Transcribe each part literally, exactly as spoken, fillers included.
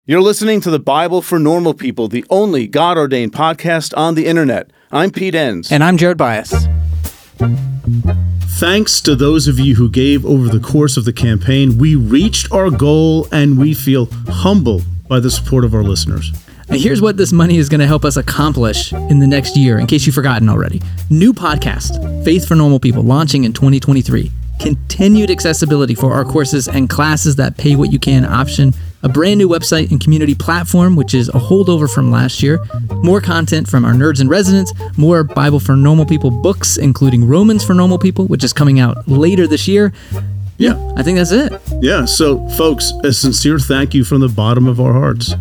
You're listening to the Bible for Normal People, the only God-ordained podcast on the internet. I'm Pete Enns. And I'm Jared Bias. Thanks to those of you who gave over the course of the campaign, we reached our goal and we feel humbled by the support of our listeners. And here's what this money is going to help us accomplish in the next year, in case you've forgotten already. New podcast, Faith for Normal People, launching in twenty twenty-three. Continued accessibility for our courses and classes that pay what you can option. A brand new website and community platform, which is a holdover from last year. More content from our Nerds in Residence. More Bible for Normal People books, including Romans for Normal People, which is coming out later this year. Yeah. I think that's it. Yeah. So, folks, a sincere thank you from the bottom of our hearts.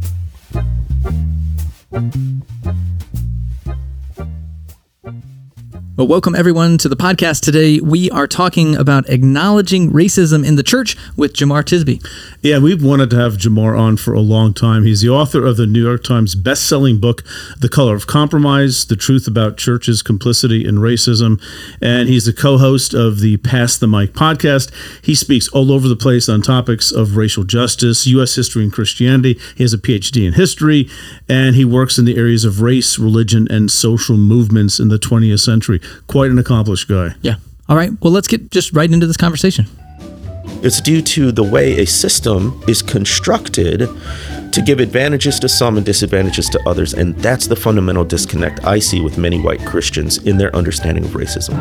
Well, welcome everyone to the podcast today. We are talking about acknowledging racism in the church with Jemar Tisby. Yeah, we've wanted to have Jemar on for a long time. He's the author of the New York Times best-selling book, The Color of Compromise, The Truth About Churches' Complicity in Racism. And he's the co-host of the Pass the Mic podcast. He speaks all over the place on topics of racial justice, U S history and Christianity. He has a P H D in history, and he works in the areas of race, religion, and social movements in the twentieth century. Quite an accomplished guy. Yeah. All right. Well, let's get just right into this conversation. It's due to the way a system is constructed to give advantages to some and disadvantages to others. And that's the fundamental disconnect I see with many white Christians in their understanding of racism.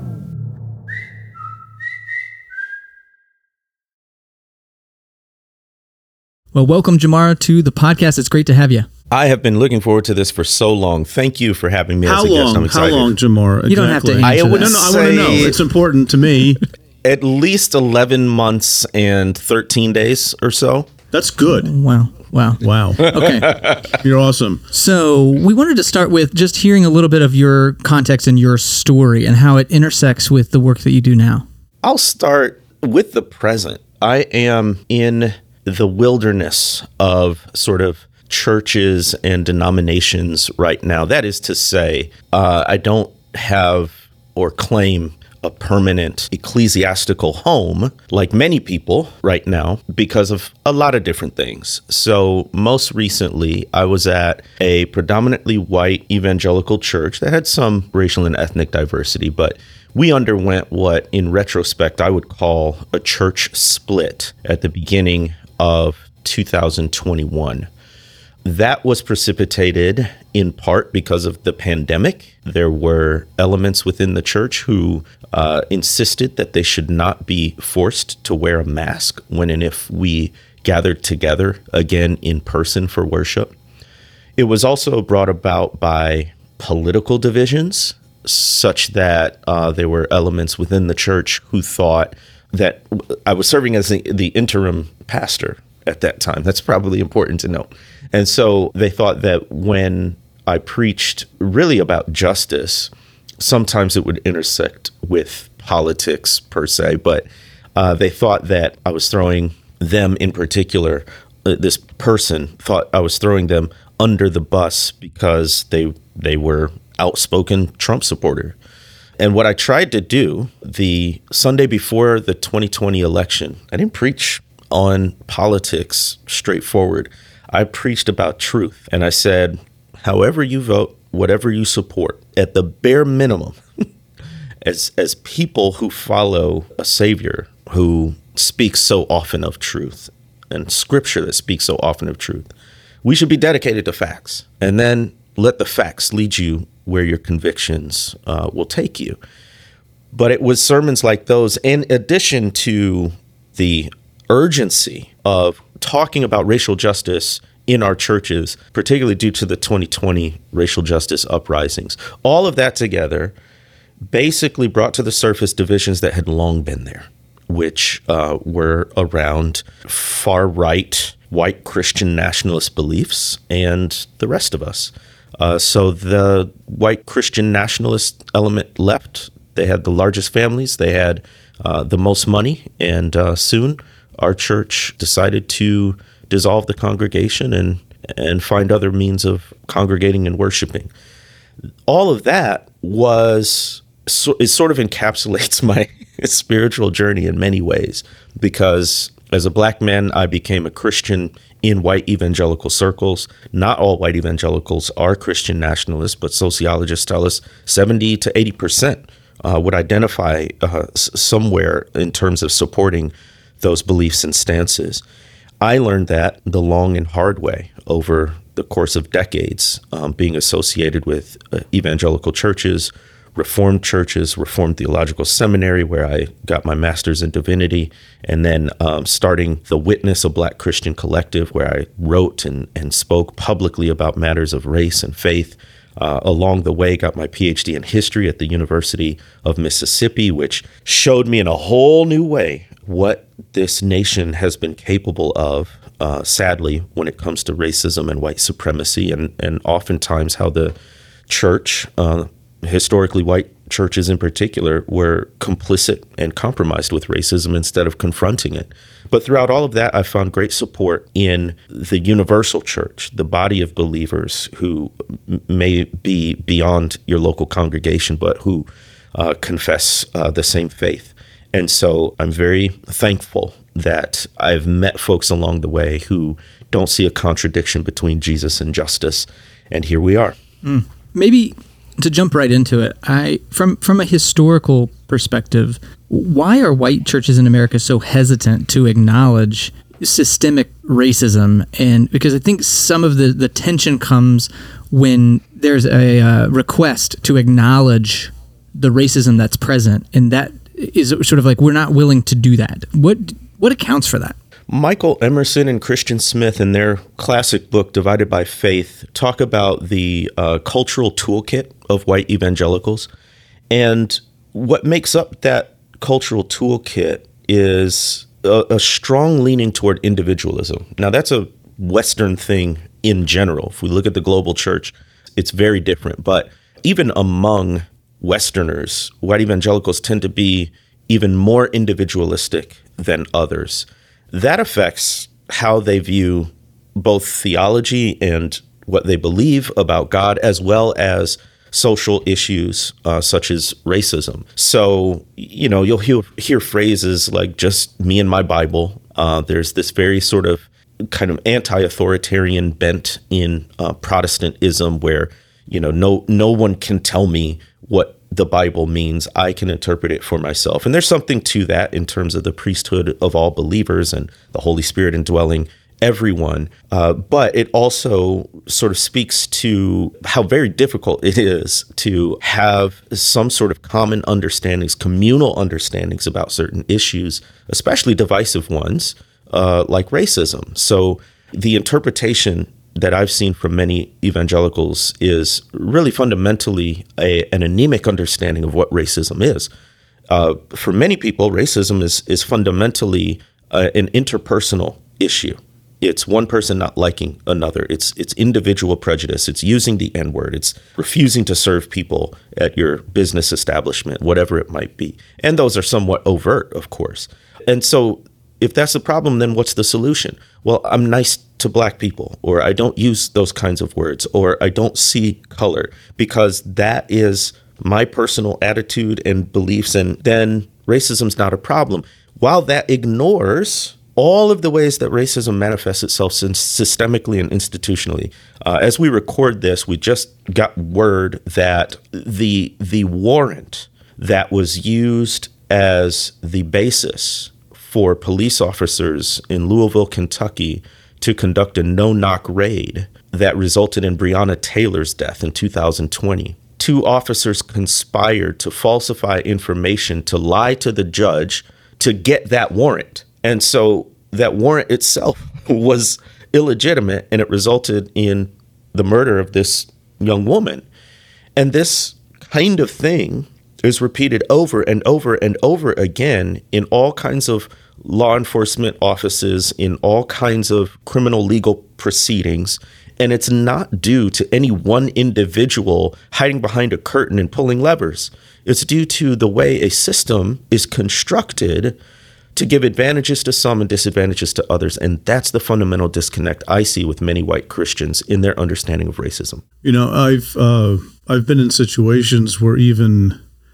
Well, welcome, Jemar, to the podcast. It's great to have you. I have been looking forward to this for so long. Thank you for having me How as a long? guest. I'm excited. How long, Jemar? Exactly. You don't have to answer I that. would No, no, I want to know. It's important to me. At least eleven months and thirteen days or so. That's good. Wow. Wow. Wow. Okay. You're awesome. So we wanted to start with just hearing a little bit of your context and your story and how it intersects with the work that you do now. I'll start with the present. I am in the wilderness of sort of churches and denominations right now. That is to say, uh, I don't have or claim a permanent ecclesiastical home like many people right now because of a lot of different things. So most recently, I was at a predominantly white evangelical church that had some racial and ethnic diversity, but we underwent what in retrospect I would call a church split at the beginning of two thousand twenty-one. That was precipitated in part because of the pandemic. There were elements within the church who uh, insisted that they should not be forced to wear a mask when and if we gathered together again in person for worship. It was also brought about by political divisions, such that uh, there were elements within the church who thought that I was serving as the, the interim pastor at that time. That's probably important to note. And so they thought that when I preached really about justice, sometimes it would intersect with politics per se, but uh, they thought that I was throwing them in particular, uh, this person thought I was throwing them under the bus because they they were outspoken Trump supporter. And what I tried to do the Sunday before the twenty twenty election, I didn't preach on politics straightforward. I preached about truth. And I said, however you vote, whatever you support, at the bare minimum, as as people who follow a Savior who speaks so often of truth and scripture that speaks so often of truth, we should be dedicated to facts. And then let the facts lead you where your convictions uh, will take you. But it was sermons like those, in addition to the urgency of talking about racial justice in our churches, particularly due to the twenty twenty racial justice uprisings. All of that together basically brought to the surface divisions that had long been there, which uh, were around far-right white Christian nationalist beliefs and the rest of us. Uh, so the white Christian nationalist element left. They had the largest families. They had uh, the most money. And uh, soon our church decided to dissolve the congregation and, and find other means of congregating and worshiping. All of that was, so, it sort of encapsulates my spiritual journey in many ways, because As a black man, I became a Christian in white evangelical circles. Not all white evangelicals are Christian nationalists, but sociologists tell us seventy to eighty percent uh, would identify uh, s- somewhere in terms of supporting those beliefs and stances. I learned that the long and hard way over the course of decades, um, being associated with uh, evangelical churches, Reformed churches, Reformed Theological Seminary, where I got my master's in divinity, and then um, starting the Witness, a Black Christian collective, where I wrote and, and spoke publicly about matters of race and faith. Uh, along the way, got my P H D in history at the University of Mississippi, which showed me in a whole new way what this nation has been capable of, uh, sadly, when it comes to racism and white supremacy, and, and oftentimes how the church, uh, historically white churches in particular, were complicit and compromised with racism instead of confronting it. But throughout all of that, I found great support in the universal church, the body of believers who m- may be beyond your local congregation, but who uh, confess uh, the same faith. And so I'm very thankful that I've met folks along the way who don't see a contradiction between Jesus and justice. And here we are. Mm. Maybe to jump right into it, I from from a historical perspective, why are white churches in America so hesitant to acknowledge systemic racism? And because I think some of the, the tension comes when there's a uh, request to acknowledge the racism that's present, and that is sort of like we're not willing to do that. What what accounts for that? Michael Emerson and Christian Smith, in their classic book, Divided by Faith, talk about the uh, cultural toolkit of white evangelicals. And what makes up that cultural toolkit is a, a strong leaning toward individualism. Now, that's a Western thing in general. If we look at the global church, it's very different. But even among Westerners, white evangelicals tend to be even more individualistic than others. That affects how they view both theology and what they believe about God, as well as social issues uh, such as racism. So, you know, you'll hear, hear phrases like just me and my Bible. Uh, there's this very sort of kind of anti-authoritarian bent in uh, Protestantism where, you know, no no one can tell me what the Bible means. I can interpret it for myself. And there's something to that in terms of the priesthood of all believers and the Holy Spirit indwelling everyone. Uh, but it also sort of speaks to how very difficult it is to have some sort of common understandings, communal understandings about certain issues, especially divisive ones uh, like racism. So the interpretation that I've seen from many evangelicals is really fundamentally a, an anemic understanding of what racism is. Uh, for many people, racism is is fundamentally uh, an interpersonal issue. It's one person not liking another. It's it's individual prejudice. It's using the N-word. It's refusing to serve people at your business establishment, whatever it might be. And those are somewhat overt, of course. And so if that's the problem, then what's the solution? Well, I'm nice to Black people, or I don't use those kinds of words, or I don't see color, because that is my personal attitude and beliefs, and then racism's not a problem. While that ignores all of the ways that racism manifests itself systemically and institutionally. Uh, as we record this, we just got word that the the warrant that was used as the basis for police officers in Louisville, Kentucky, to conduct a no-knock raid that resulted in Breonna Taylor's death in two thousand twenty. Two officers conspired to falsify information, to lie to the judge, to get that warrant. And so that warrant itself was illegitimate, and it resulted in the murder of this young woman. And this kind of thing is repeated over and over and over again in all kinds of law enforcement offices, in all kinds of criminal legal proceedings. And it's not due to any one individual hiding behind a curtain and pulling levers. It's due to the way a system is constructed to give advantages to some and disadvantages to others. And that's the fundamental disconnect I see with many white Christians in their understanding of racism. You know, I've uh, I've been in situations where even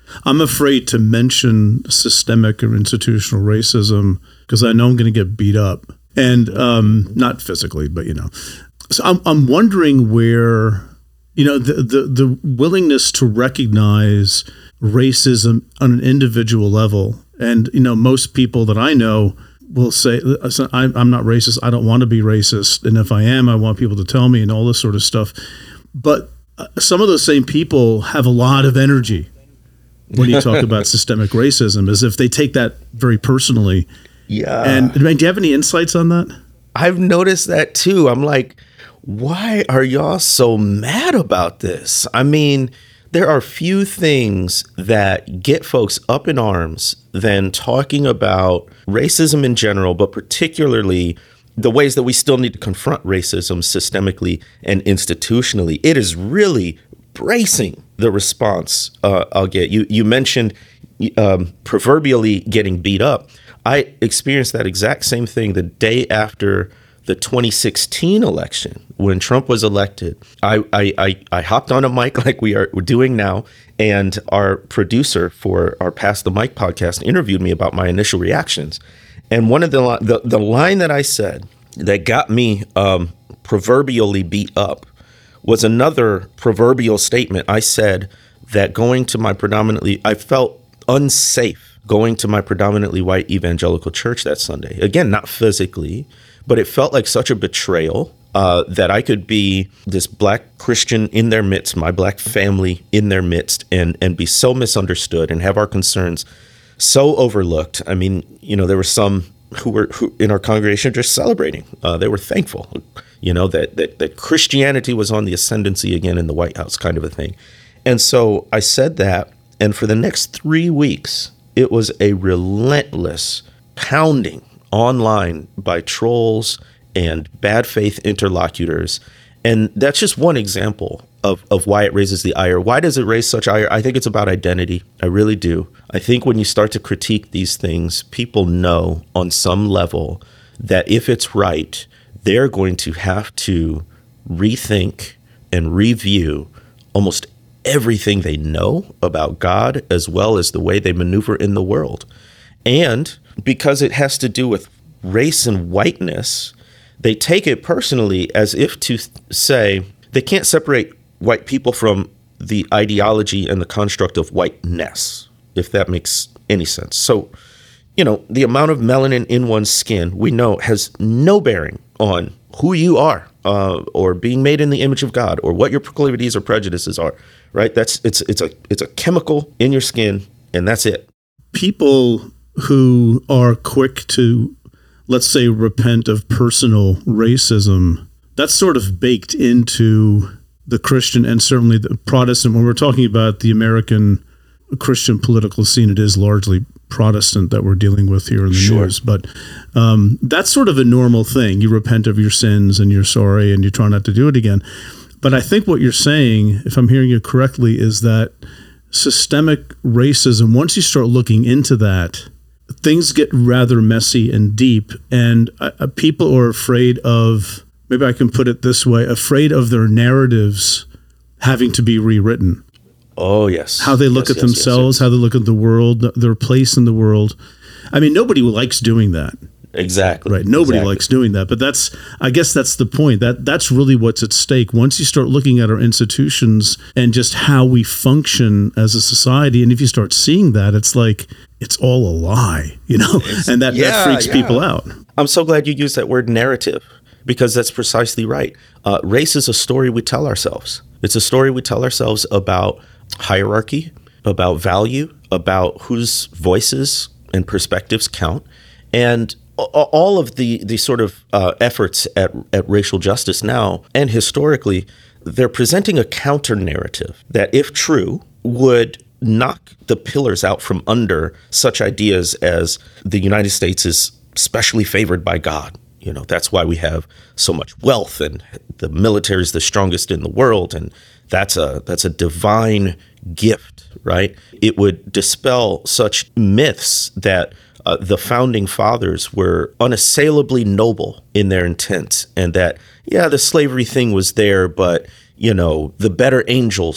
I'm afraid to mention systemic or institutional racism because I know I'm going to get beat up, and um, not physically, but you know. So I'm I'm wondering where, you know, the the, the willingness to recognize racism on an individual level, and you know, most people that I know will say, I'm not racist. I don't want to be racist, and if I am, I want people to tell me, and all this sort of stuff. But some of those same people have a lot of energy when you talk about systemic racism, as if they take that very personally. Yeah. And I mean, do you have any insights on that? I've noticed that too. I'm like, why are y'all so mad about this? I mean, there are few things that get folks up in arms than talking about racism in general, but particularly the ways that we still need to confront racism systemically and institutionally. It is really bracing, the response uh, I'll get. You you mentioned um, proverbially getting beat up. I experienced that exact same thing the day after the twenty sixteen election when Trump was elected. I I, I, I hopped on a mic like we are we're doing now, and our producer for our Pass the Mic podcast interviewed me about my initial reactions. And one of the the, the line that I said that got me um, proverbially beat up was another proverbial statement. I said that going to my predominantly, I felt unsafe going to my predominantly white evangelical church that Sunday. Again, not physically, but it felt like such a betrayal uh, that I could be this black Christian in their midst, my black family in their midst, and and be so misunderstood and have our concerns so overlooked. I mean, you know, there were some who were who in our congregation just celebrating. Uh, they were thankful, you know, that, that that Christianity was on the ascendancy again in the White House, kind of a thing. And so I said that, and for the next three weeks, it was a relentless pounding online by trolls and bad faith interlocutors. And that's just one example of, of why it raises the ire. Why does it raise such ire? I think it's about identity. I really do. I think when you start to critique these things, people know on some level that if it's right, they're going to have to rethink and review almost everything they know about God, as well as the way they maneuver in the world. And because it has to do with race and whiteness, they take it personally as if to say they can't separate white people from the ideology and the construct of whiteness, if that makes any sense. So, you know, the amount of melanin in one's skin, we know, has no bearing on who you are uh, or being made in the image of God or what your proclivities or prejudices are, right? That's it's it's a it's a chemical in your skin, and that's it. People who are quick to, let's say, repent of personal racism, that's sort of baked into the Christian and certainly the Protestant. When we're talking about the American Christian political scene, it is largely Protestant that we're dealing with here in the Sure. news. But um, that's sort of a normal thing. You repent of your sins and you're sorry and you try not to do it again. But I think what you're saying, if I'm hearing you correctly, is that systemic racism, once you start looking into that, things get rather messy and deep, and uh, people are afraid of, maybe I can put it this way, afraid of their narratives having to be rewritten. Oh, yes. How they look yes, at yes, themselves, yes, yes. how they look at the world, their place in the world. I mean, nobody likes doing that. Exactly. Right. Nobody exactly. likes doing that. But that's, I guess that's the point. That that's really what's at stake. Once you start looking at our institutions and just how we function as a society, and if you start seeing that, it's like, it's all a lie, you know, It's, and that, yeah, that freaks yeah. people out. I'm so glad you used that word narrative, because that's precisely right. Uh, race is a story we tell ourselves. It's a story we tell ourselves about hierarchy, about value, about whose voices and perspectives count. And all of the, the sort of uh, efforts at, at racial justice now and historically, they're presenting a counter narrative that, if true, would knock the pillars out from under such ideas as the United States is specially favored by God. You know, that's why we have so much wealth and the military is the strongest in the world. And that's a that's a divine gift, right? It would dispel such myths that uh, the founding fathers were unassailably noble in their intent, and that, yeah, the slavery thing was there, but, you know, the better angels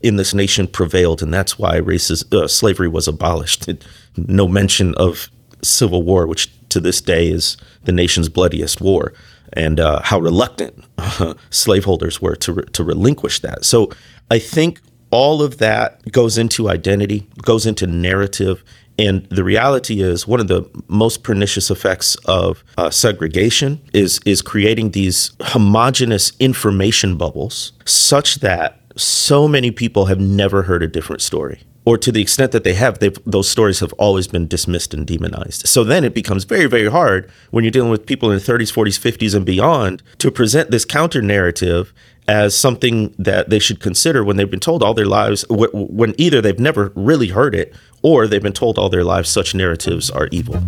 in this nation prevailed, and that's why races, uh, slavery was abolished. No mention of Civil War, which to this day is the nation's bloodiest war, and uh, how reluctant uh, slaveholders were to re- to relinquish that. So I think all of that goes into identity, goes into narrative. And the reality is one of the most pernicious effects of uh, segregation is, is creating these homogenous information bubbles such that so many people have never heard a different story. Or to the extent that they have, they've, those stories have always been dismissed and demonized. So then it becomes very, very hard when you're dealing with people in their thirties, forties, fifties, and beyond to present this counter narrative as something that they should consider when they've been told all their lives, when either they've never really heard it or they've been told all their lives such narratives are evil.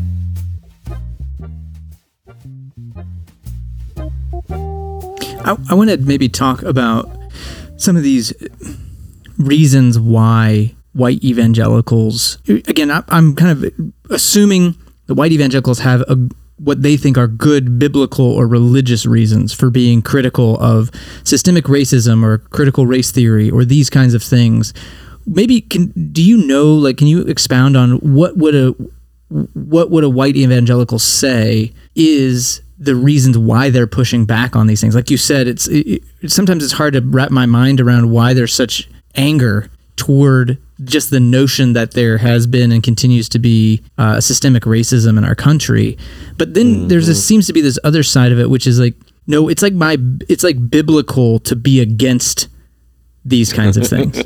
I, I want to maybe talk about some of these reasons why white evangelicals, again, I, I'm kind of assuming the white evangelicals have a what they think are good biblical or religious reasons for being critical of systemic racism or critical race theory or these kinds of things. Maybe can do you know, like, can you expound on what would a what would a white evangelical say is the reasons why they're pushing back on these things? Like you said, it's it, sometimes it's hard to wrap my mind around why there's such anger toward just the notion that there has been and continues to be uh, systemic racism in our country. But then mm-hmm. there's this seems to be this other side of it, which is like, no, it's like my, it's like biblical to be against these kinds of things.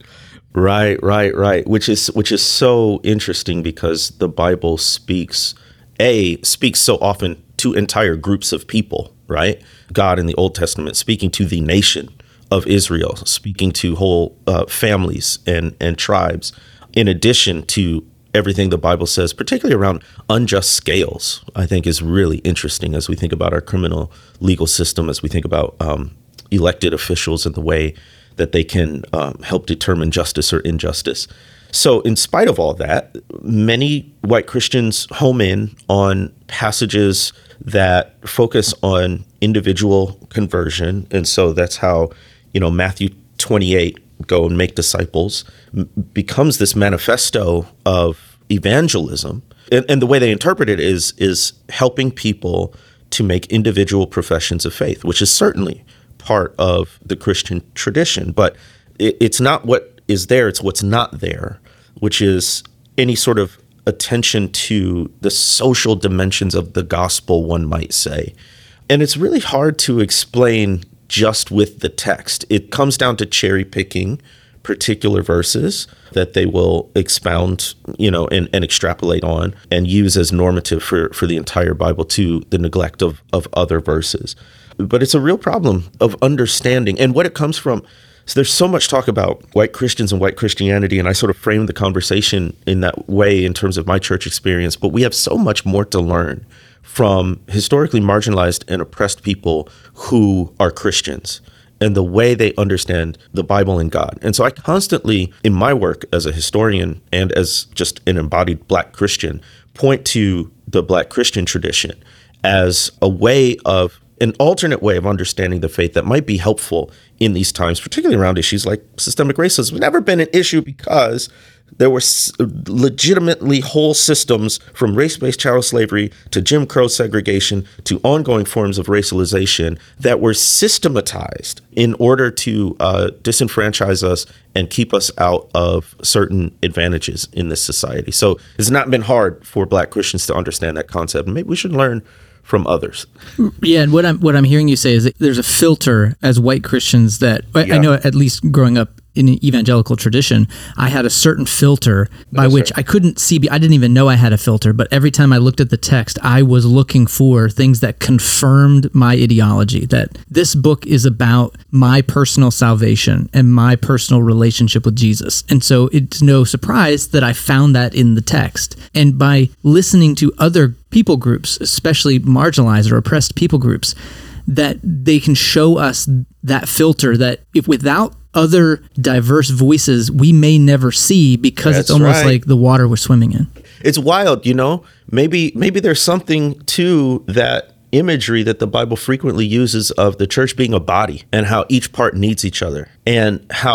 Right, right, right. Which is, which is so interesting because the Bible speaks, A, speaks so often to entire groups of people, right? God in the Old Testament speaking to the nation of Israel, speaking to whole uh, families and, and tribes, in addition to everything the Bible says, particularly around unjust scales, I think is really interesting as we think about our criminal legal system, as we think about um, elected officials and the way that they can um, help determine justice or injustice. So in spite of all that, many white Christians home in on passages that focus on individual conversion. And so that's how, you know, Matthew twenty-eight, go and make disciples, m- becomes this manifesto of evangelism. And, and the way they interpret it is, is helping people to make individual professions of faith, which is certainly part of the Christian tradition. But it, it's not what is there, it's what's not there, which is any sort of attention to the social dimensions of the gospel, one might say. And it's really hard to explain just with the text. It comes down to cherry picking particular verses that they will expound, you know, and, and extrapolate on and use as normative for, for the entire Bible to the neglect of, of other verses. But it's a real problem of understanding and what it comes from. So there's so much talk about white Christians and white Christianity, and I sort of frame the conversation in that way in terms of my church experience, but we have so much more to learn from historically marginalized and oppressed people who are Christians and the way they understand the Bible and God. And so I constantly, in my work as a historian and as just an embodied Black Christian, point to the Black Christian tradition as a way of, an alternate way of understanding the faith that might be helpful in these times, particularly around issues like systemic racism. It's never been an issue because there were legitimately whole systems from race-based chattel slavery to Jim Crow segregation to ongoing forms of racialization that were systematized in order to uh, disenfranchise us and keep us out of certain advantages in this society. So it's not been hard for Black Christians to understand that concept. And maybe we should learn from others. Yeah, and what I'm what I'm hearing you say is that there's a filter as white Christians that I, yeah. I know, at least growing up in an evangelical tradition, I had a certain filter by yes, which sir. I couldn't see. I didn't even know I had a filter, but every time I looked at the text, I was looking for things that confirmed my ideology, that this book is about my personal salvation and my personal relationship with Jesus. And so it's no surprise that I found that in the text. And by listening to other people groups, especially marginalized or oppressed people groups, that they can show us that filter that if without other diverse voices we may never see because That's it's almost right. like the water we're swimming in. It's wild, you know, maybe maybe there's something to that imagery that the Bible frequently uses of the church being a body and how each part needs each other and how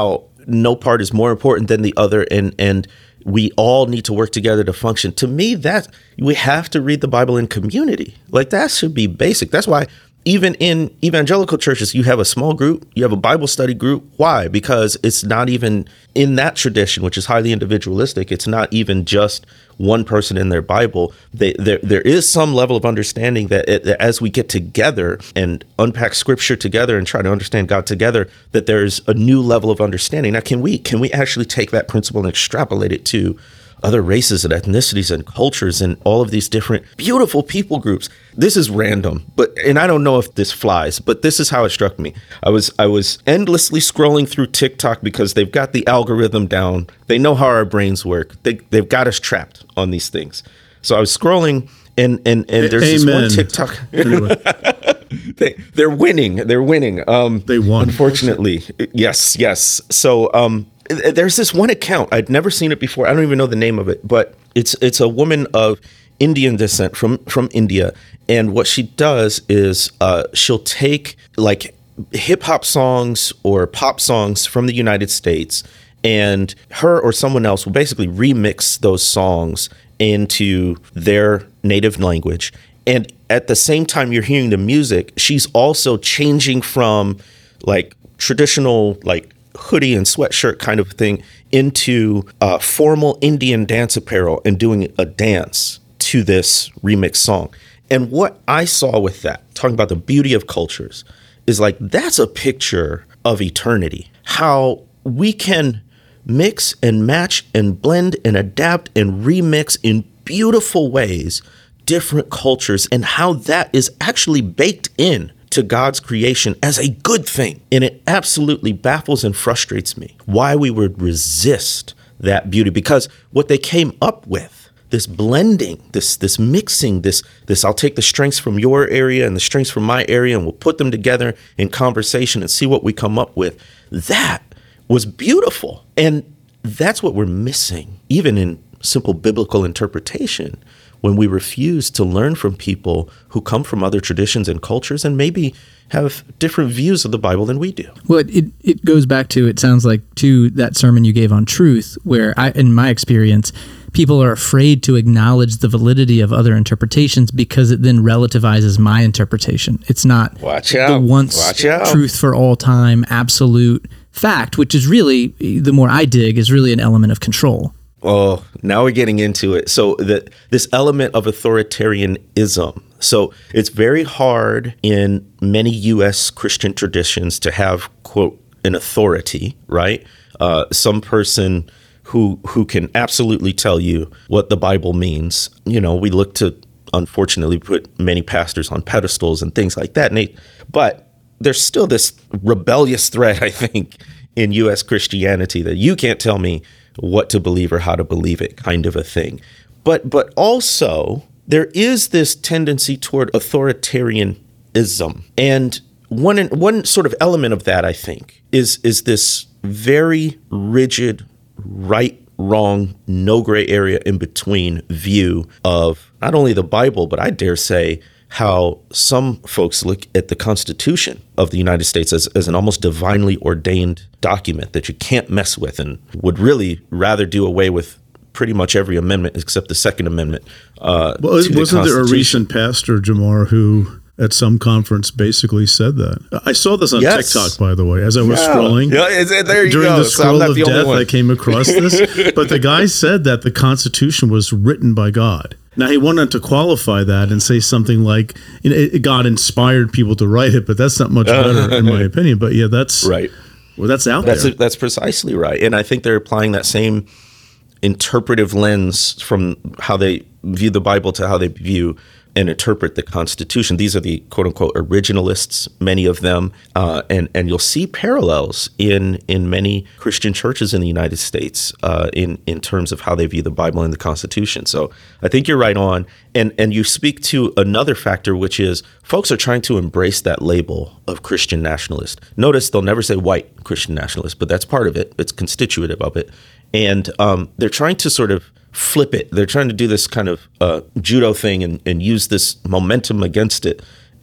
no part is more important than the other, and and we all need to work together to function. To me, that we have to read the Bible in community. Like, that should be basic. That's why even in evangelical churches, you have a small group, you have a Bible study group. Why? Because it's not even in that tradition, which is highly individualistic. It's not even just one person in their Bible. They, there, there is some level of understanding that, it, that as we get together and unpack scripture together and try to understand God together, that there's a new level of understanding. Now, can we can we actually take that principle and extrapolate it to other races and ethnicities and cultures and all of these different beautiful people groups? This is random, but and I don't know if this flies, but this is how it struck me. I was I was endlessly scrolling through TikTok because they've got the algorithm down. They know how our brains work. They they've got us trapped on these things. So I was scrolling, and and and there's Amen. this one TikTok. Anyway. they they're winning. They're winning. Um, They won. Unfortunately, yes, yes. So um. There's this one account. I'd never seen it before. I don't even know the name of it, but it's it's a woman of Indian descent from from India, and what she does is uh, she'll take like hip hop songs or pop songs from the United States, and her or someone else will basically remix those songs into their native language. And at the same time you're hearing the music, she's also changing from like traditional like hoodie and sweatshirt kind of thing into uh, formal Indian dance apparel and doing a dance to this remix song. And what I saw with that, talking about the beauty of cultures, is like, that's a picture of eternity. How we can mix and match and blend and adapt and remix in beautiful ways different cultures, and how that is actually baked in to God's creation as a good thing. And it absolutely baffles and frustrates me why we would resist that beauty, because what they came up with, this blending, this this mixing, this this I'll take the strengths from your area and the strengths from my area, and we'll put them together in conversation and see what we come up with. That was beautiful. And that's what we're missing, even in simple biblical interpretation, when we refuse to learn from people who come from other traditions and cultures and maybe have different views of the Bible than we do. Well, it, it goes back to, it sounds like, to that sermon you gave on truth, where I, in my experience, people are afraid to acknowledge the validity of other interpretations because it then relativizes my interpretation. It's not Watch out. the once Watch out. truth for all time, absolute fact, which is really, the more I dig, is really an element of control. Oh, now we're getting into it. So the, this element of authoritarianism. So it's very hard in many U S Christian traditions to have, quote, an authority, right? Uh, some person who who can absolutely tell you what the Bible means. You know, we look to, unfortunately, put many pastors on pedestals and things like that. And they, but there's still this rebellious thread, I think, in U S Christianity that you can't tell me what to believe or how to believe it, kind of a thing. But but also there is this tendency toward authoritarianism. And one one sort of element of that, I think, is is this very rigid, right, wrong, no gray area in between view of not only the Bible, but I dare say how some folks look at the Constitution of the United States as, as an almost divinely ordained document that you can't mess with, and would really rather do away with pretty much every amendment except the Second Amendment. Uh, well, to the wasn't there a Constitution. recent pastor, Jamar, who at some conference basically said that? I saw this on Yes. TikTok, by the way, as I was Yeah. scrolling. Yeah, it's- there you During go. the So I'm scroll not of the only death, one. I came across this. But the guy said that the Constitution was written by God. Now, he wanted to qualify that and say something like, you know, it, God inspired people to write it, but that's not much better, in my opinion. But yeah, that's Right. Well, that's out That's there. that's precisely right. And I think they're applying that same interpretive lens from how they view the Bible to how they view and interpret the Constitution. These are the quote unquote originalists, many of them, uh, and and you'll see parallels in in many Christian churches in the United States uh, in in terms of how they view the Bible and the Constitution. So I think you're right on, and and you speak to another factor, which is folks are trying to embrace that label of Christian nationalist. Notice they'll never say white Christian nationalist, but that's part of it. It's constitutive of it, and um, they're trying to sort of flip it. They're trying to do this kind of uh, judo thing and, and use this momentum against it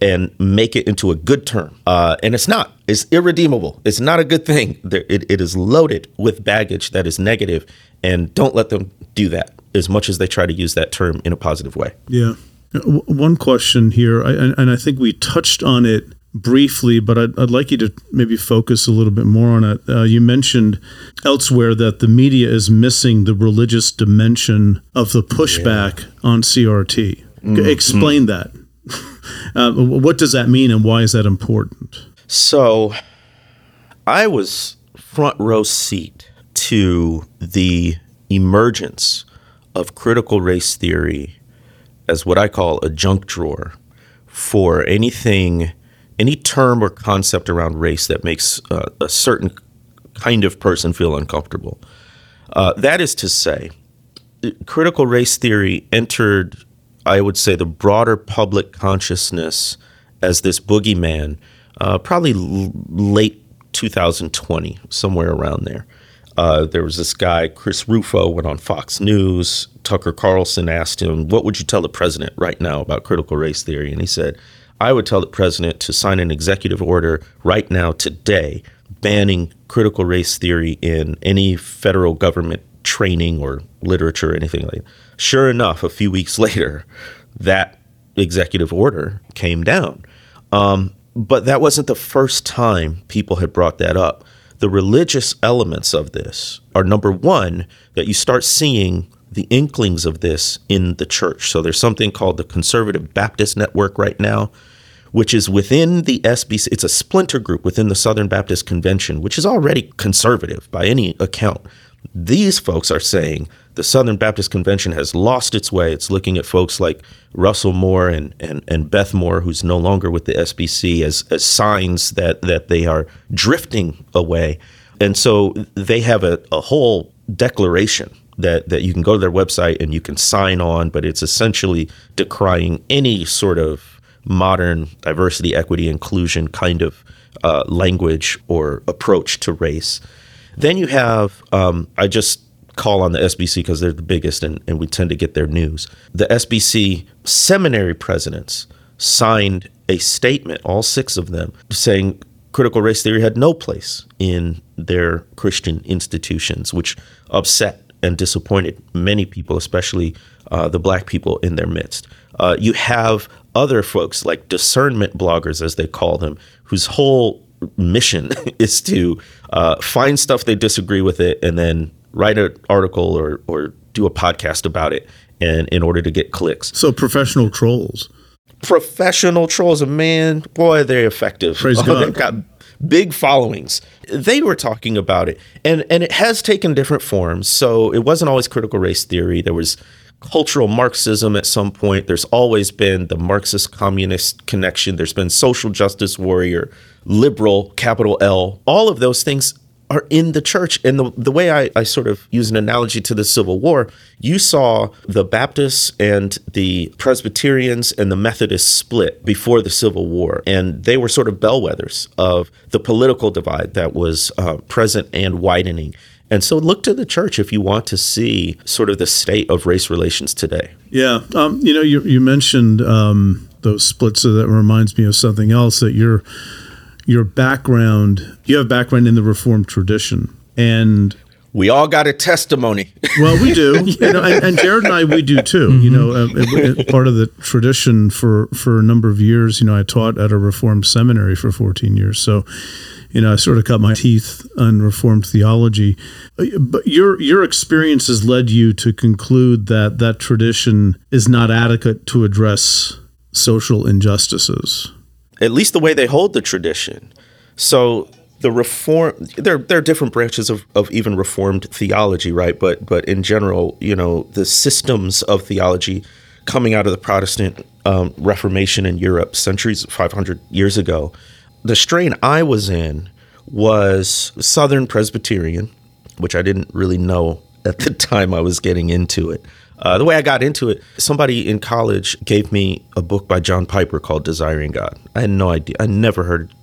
and make it into a good term. Uh, and it's not. It's irredeemable. It's not a good thing. There, it, it is loaded with baggage that is negative, and don't let them do that as much as they try to use that term in a positive way. Yeah. W- One question here, I, and, and I think we touched on it briefly, but I'd, I'd like you to maybe focus a little bit more on it. Uh, you mentioned elsewhere that the media is missing the religious dimension of the pushback yeah. on C R T. Mm-hmm. Explain that. uh, what does that mean, and why is that important? So I was front row seat to the emergence of critical race theory as what I call a junk drawer for anything, any term or concept around race that makes uh, a certain kind of person feel uncomfortable. Uh, that is to say, critical race theory entered, I would say, the broader public consciousness as this boogeyman, uh, probably l- late two thousand twenty, somewhere around there. Uh, there was this guy, Chris Rufo, went on Fox News. Tucker Carlson asked him, what would you tell the president right now about critical race theory? And he said, I would tell the president to sign an executive order right now, today, banning critical race theory in any federal government training or literature or anything like that. Sure enough, a few weeks later, that executive order came down. Um, but that wasn't the first time people had brought that up. The religious elements of this are, number one, that you start seeing the inklings of this in the church. So there's something called the Conservative Baptist Network right now, which is within the S B C. It's a splinter group within the Southern Baptist Convention, which is already conservative by any account. These folks are saying the Southern Baptist Convention has lost its way. It's looking at folks like Russell Moore and and, and Beth Moore, who's no longer with the S B C, as, as signs that, that they are drifting away. And so they have a, a whole declaration that, that you can go to their website and you can sign on, but it's essentially decrying any sort of modern diversity, equity, inclusion kind of uh, language or approach to race. Then you have, um, I just call on the S B C because they're the biggest and, and we tend to get their news. The S B C seminary presidents signed a statement, all six of them, saying critical race theory had no place in their Christian institutions, which upset and disappointed many people, especially uh, the black people in their midst. Uh, you have other folks like discernment bloggers, as they call them, whose whole mission is to uh, find stuff they disagree with it and then write an article or or do a podcast about it, and in order to get clicks. So professional trolls. Professional trolls, man, boy, they're effective. Praise oh, God. They've got big followings. They were talking about it, and and it has taken different forms. So it wasn't always critical race theory. There was cultural Marxism at some point. There's always been the Marxist communist connection. There's been social justice warrior, liberal, capital L. All of those things are in the church. And the, the way I, I sort of use an analogy to the Civil War, you saw the Baptists and the Presbyterians and the Methodists split before the Civil War. And they were sort of bellwethers of the political divide that was uh, present and widening. And so look to the church if you want to see sort of the state of race relations today. Yeah. Um, you know, you, you mentioned um, those splits, so that reminds me of something else, that your your background, you have background in the Reformed tradition. And we all got a testimony. Well, we do. you know, and, and Jared and I, we do too. Mm-hmm. You know, uh, it, it, part of the tradition for, for a number of years, you know, I taught at a Reformed seminary for fourteen years. So, you know, I sort of cut my teeth on Reformed theology. But your your experience has led you to conclude that that tradition is not adequate to address social injustices. At least the way they hold the tradition. So the reform, there, there are different branches of, of even Reformed theology, right? But but in general, you know, the systems of theology coming out of the Protestant um, Reformation in Europe centuries, five hundred years ago, the strain I was in was Southern Presbyterian, which I didn't really know at the time I was getting into it. Uh, the way I got into it, somebody in college gave me a book by John Piper called Desiring God. I had no idea. I never heard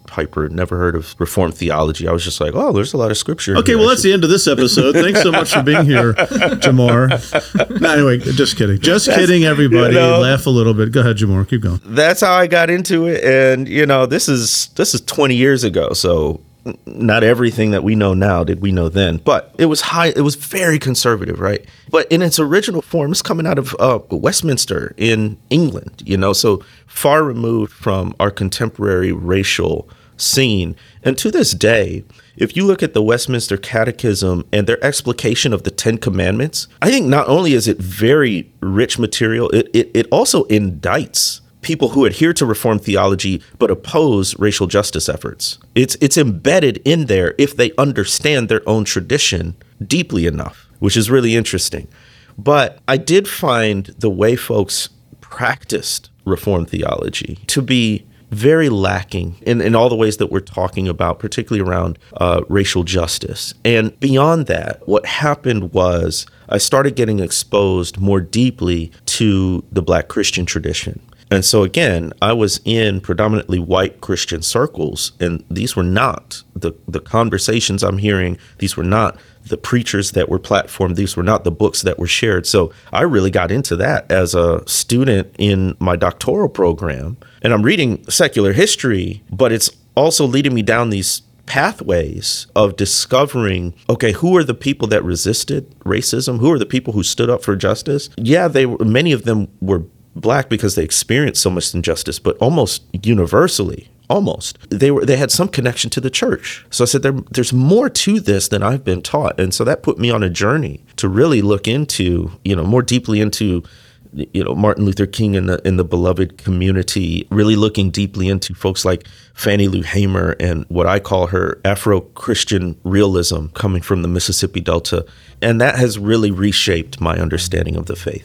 Piper, never heard of Reformed theology. I was just like, oh, there's a lot of scripture. Okay, well, that's the end of this episode. Thanks so much for being here, Jamar. No, anyway, just kidding. Just that's, kidding, everybody. You know, laugh a little bit. Go ahead, Jamar. Keep going. That's how I got into it. And, you know, this is this is twenty years ago. So not everything that we know now did we know then. But it was high. It was very conservative, right? But in its original form, it's coming out of uh, Westminster in England, you know, so far removed from our contemporary racial scene. And to this day, if you look at the Westminster Catechism and their explication of the Ten Commandments, I think not only is it very rich material, it it, it also indicts people who adhere to Reformed theology but oppose racial justice efforts. It's it's embedded in there if they understand their own tradition deeply enough, which is really interesting. But I did find the way folks practiced Reformed theology to be very lacking in, in all the ways that we're talking about, particularly around uh, racial justice. And beyond that, what happened was I started getting exposed more deeply to the Black Christian tradition. And so again, I was in predominantly white Christian circles, and these were not the, the conversations I'm hearing. These were not the preachers that were platformed. These were not the books that were shared. So I really got into that as a student in my doctoral program. And I'm reading secular history, but it's also leading me down these pathways of discovering, okay, who are the people that resisted racism? Who are the people who stood up for justice? Yeah, they were, many of them were Black because they experienced so much injustice, but almost universally, almost, they were they had some connection to the church. So I said, there, there's more to this than I've been taught. And so that put me on a journey to really look into, you know, more deeply into, you know, Martin Luther King and the in the beloved community, really looking deeply into folks like Fannie Lou Hamer and what I call her Afro-Christian realism coming from the Mississippi Delta. And that has really reshaped my understanding of the faith.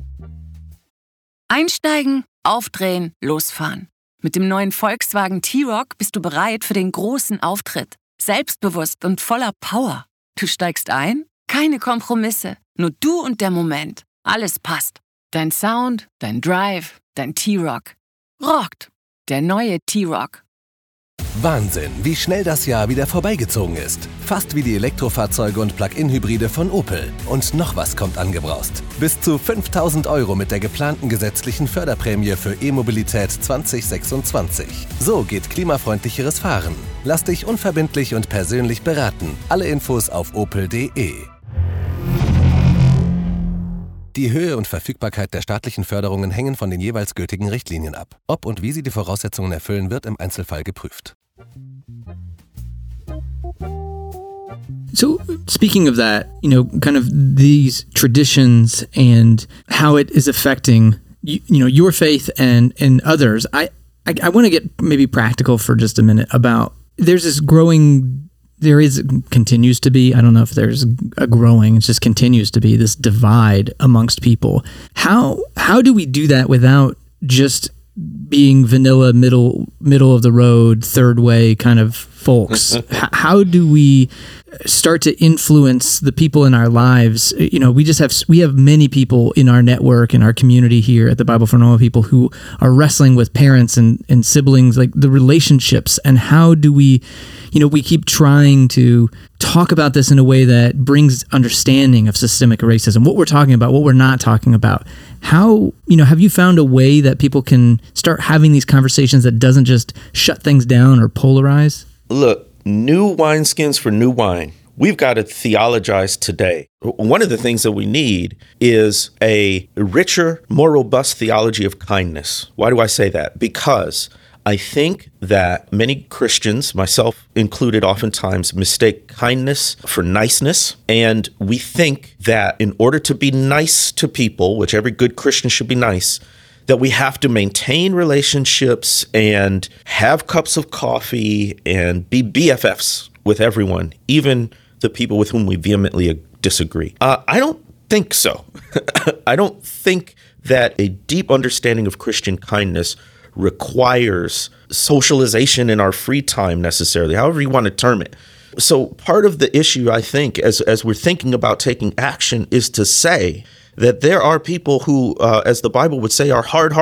Einsteigen, aufdrehen, losfahren. Mit dem neuen Volkswagen T-Roc bist du bereit für den großen Auftritt. Selbstbewusst und voller Power. Du steigst ein? Keine Kompromisse. Nur du und der Moment. Alles passt. Dein Sound, dein Drive, dein T-Roc. Rockt. Der neue T-Roc. Wahnsinn, wie schnell das Jahr wieder vorbeigezogen ist. Fast wie die Elektrofahrzeuge und Plug-in-Hybride von Opel. Und noch was kommt angebraust. Bis zu fünftausend Euro mit der geplanten gesetzlichen Förderprämie für E-Mobilität zwanzig sechsundzwanzig. So geht klimafreundlicheres Fahren. Lass dich unverbindlich und persönlich beraten. Alle Infos auf opel punkt de. Die Höhe und Verfügbarkeit der staatlichen Förderungen hängen von den jeweils gültigen Richtlinien ab. Ob und wie sie die Voraussetzungen erfüllen, wird im Einzelfall geprüft. So speaking of that, you know, kind of these traditions and how it is affecting, you, you know, your faith and, and others, I, I, I want to get maybe practical for just a minute about, there's this growing, there is, continues to be, I don't know if there's a growing, it just continues to be this divide amongst people. How, how do we do that without just being vanilla, middle, middle of the road, third way kind of folks? H- how do we start to influence the people in our lives? You know, we just have, we have many people in our network, in our community here at the Bible for Normal People who are wrestling with parents and, and siblings, like the relationships. And how do we, you know, we keep trying to talk about this in a way that brings understanding of systemic racism, what we're talking about, what we're not talking about. How, you know, have you found a way that people can start having these conversations that doesn't just shut things down or polarize? Look, new wineskins for new wine. We've got to theologize today. One of the things that we need is a richer, more robust theology of kindness. Why do I say that? Because I think that many Christians, myself included, oftentimes mistake kindness for niceness. And we think that in order to be nice to people, which every good Christian should be nice, that we have to maintain relationships and have cups of coffee and be B F Fs with everyone, even the people with whom we vehemently disagree. Uh, I don't think so. I don't think that a deep understanding of Christian kindness requires socialization in our free time necessarily, however you want to term it. So part of the issue, I think, as as we're thinking about taking action, is to say that there are people who, uh, as the Bible would say, are hard-hearted,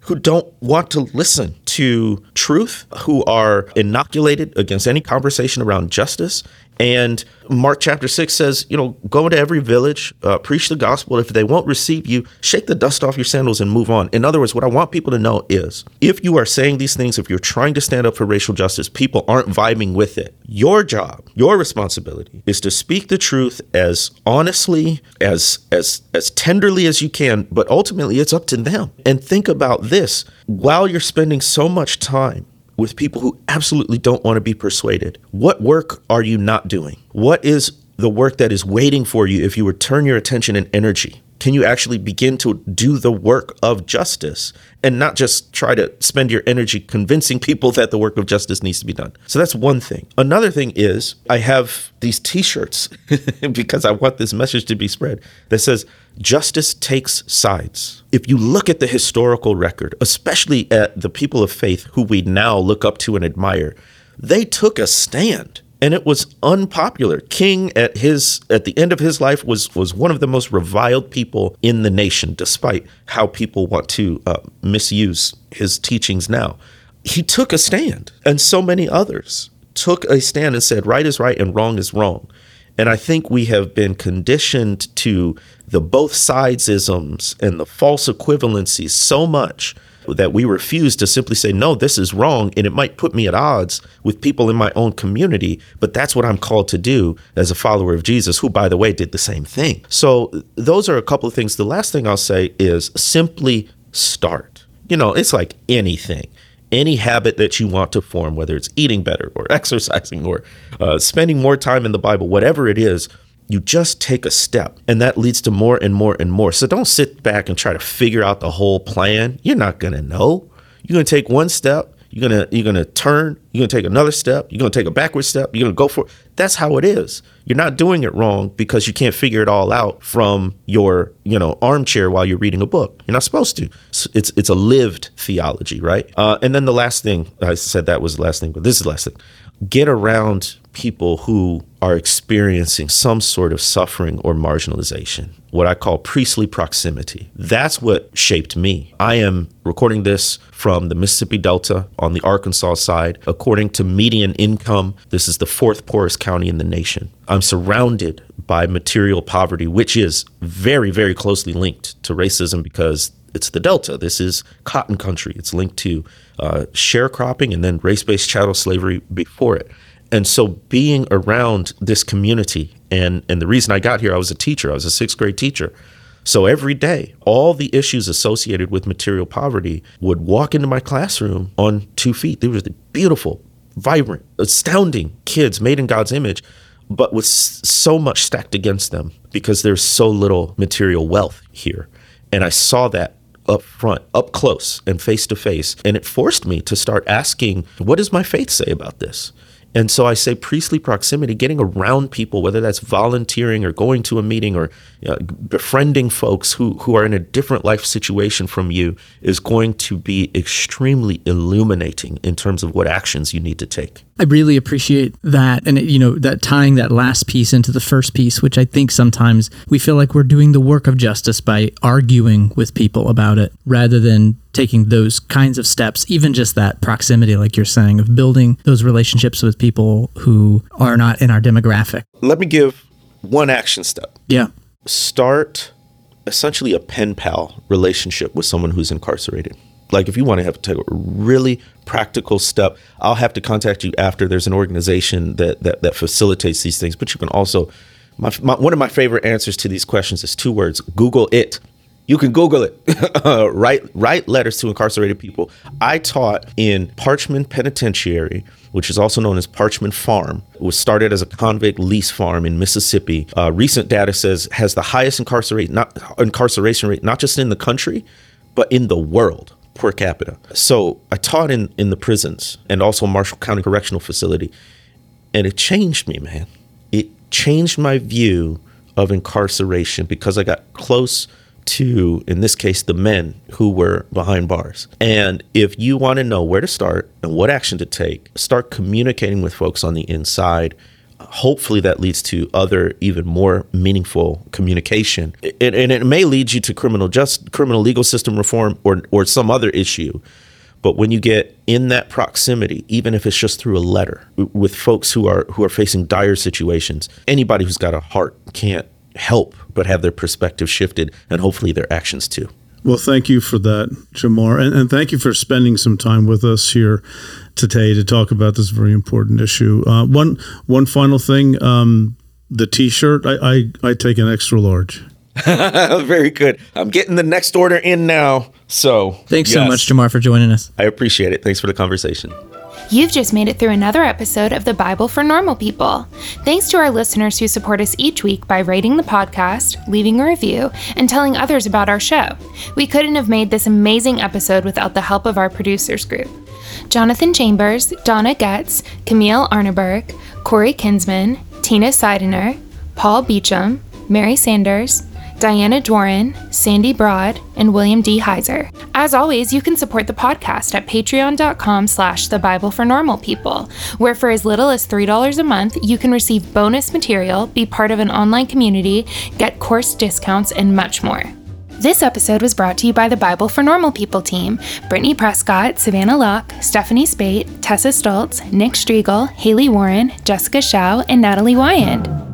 who don't want to listen to truth, who are inoculated against any conversation around justice. And Mark chapter six says, you know, go into every village, uh, preach the gospel. If they won't receive you, shake the dust off your sandals and move on. In other words, what I want people to know is if you are saying these things, if you're trying to stand up for racial justice, people aren't vibing with it. Your job, your responsibility is to speak the truth as honestly, as, as, as tenderly as you can, but ultimately it's up to them. And think about this, while you're spending so much time with people who absolutely don't want to be persuaded, what work are you not doing? What is the work that is waiting for you if you would turn your attention and energy? Can you actually begin to do the work of justice and not just try to spend your energy convincing people that the work of justice needs to be done? So that's one thing. Another thing is I have these t-shirts because I want this message to be spread that says, justice takes sides. If you look at the historical record, especially at the people of faith who we now look up to and admire, they took a stand. And it was unpopular. King at his at the end of his life was was one of the most reviled people in the nation, despite how people want to uh, misuse his teachings now. He took a stand, and so many others took a stand and said right is right and wrong is wrong. And I think we have been conditioned to the both sides-isms and the false equivalencies so much that we refuse to simply say, no, this is wrong, and it might put me at odds with people in my own community, but that's what I'm called to do as a follower of Jesus, who, by the way, did the same thing. So those are a couple of things. The last thing I'll say is simply start. You know, it's like anything. Any habit that you want to form, whether it's eating better or exercising or uh, spending more time in the Bible, whatever it is, you just take a step, and that leads to more and more and more. So don't sit back and try to figure out the whole plan. You're not going to know. You're going to take one step. You're going to you're going to turn. You're going to take another step. You're going to take a backward step. You're going to go for it. That's how it is. You're not doing it wrong because you can't figure it all out from your, you know, armchair while you're reading a book. You're not supposed to. It's it's a lived theology, right? Uh, and then the last thing, I said that was the last thing, but this is the last thing. Get around people who are experiencing some sort of suffering or marginalization, what I call priestly proximity. That's what shaped me. I am recording this from the Mississippi Delta on the Arkansas side. According to median income, this is the fourth poorest county in the nation. I'm surrounded by material poverty, which is very, very closely linked to racism because it's the Delta. This is cotton country. It's linked to uh, sharecropping and then race-based chattel slavery before it. And so being around this community, and, and the reason I got here, I was a teacher. I was a sixth grade teacher. So every day, all the issues associated with material poverty would walk into my classroom on two feet. They were the beautiful, vibrant, astounding kids made in God's image, but with so much stacked against them because there's so little material wealth here. And I saw that up front, up close and face to face. And it forced me to start asking, what does my faith say about this? And so I say priestly proximity, getting around people, whether that's volunteering or going to a meeting or you know, befriending folks who, who are in a different life situation from you, is going to be extremely illuminating in terms of what actions you need to take. I really appreciate that. And, you know, that tying that last piece into the first piece, which I think sometimes we feel like we're doing the work of justice by arguing with people about it rather than taking those kinds of steps, even just that proximity, like you're saying, of building those relationships with people who are not in our demographic. Let me give one action step. Yeah. Start essentially a pen pal relationship with someone who's incarcerated. Like if you want to have to take a really practical step, I'll have to contact you after. There's an organization that that, that facilitates these things, but you can also, my, my, one of my favorite answers to these questions is two words: Google it. You can Google it. uh, write write letters to incarcerated people. I taught in Parchman Penitentiary, which is also known as Parchman Farm. It was started as a convict lease farm in Mississippi. Uh, recent data says has the highest incarcerate not incarceration rate, not just in the country, but in the world per capita. So I taught in, in the prisons and also Marshall County Correctional Facility. And it changed me, man. It changed my view of incarceration because I got close to, in this case, the men who were behind bars. And if you want to know where to start and what action to take, start communicating with folks on the inside hopefully that leads to other, even more meaningful communication. It, and it may lead you to criminal just criminal legal system reform or or some other issue. But when you get in that proximity, even if it's just through a letter, with folks who are who are facing dire situations, anybody who's got a heart can't help but have their perspective shifted, and hopefully their actions too. Well, thank you for that, Jamar. And, and thank you for spending some time with us here today to talk about this very important issue. Uh, one one final thing, um, the T-shirt, I, I, I take an extra large. Very good. I'm getting the next order in now. So thanks yes. so much, Jamar, for joining us. I appreciate it. Thanks for the conversation. You've just made it through another episode of the Bible for Normal People. Thanks to our listeners who support us each week by rating the podcast, leaving a review, and telling others about our show. We couldn't have made this amazing episode without the help of our producers group. Jonathan Chambers, Donna Getz, Camille Arneberg, Corey Kinsman, Tina Seidener, Paul Beecham, Mary Sanders, Diana Dworin, Sandy Broad, and William D. Heiser. As always, you can support the podcast at patreon.com slash the Bible for Normal People, where for as little as three dollars a month, you can receive bonus material, be part of an online community, get course discounts, and much more. This episode was brought to you by the Bible for Normal People team: Brittany Prescott, Savannah Locke, Stephanie Spate, Tessa Stoltz, Nick Striegel, Haley Warren, Jessica Shao, and Natalie Wyand.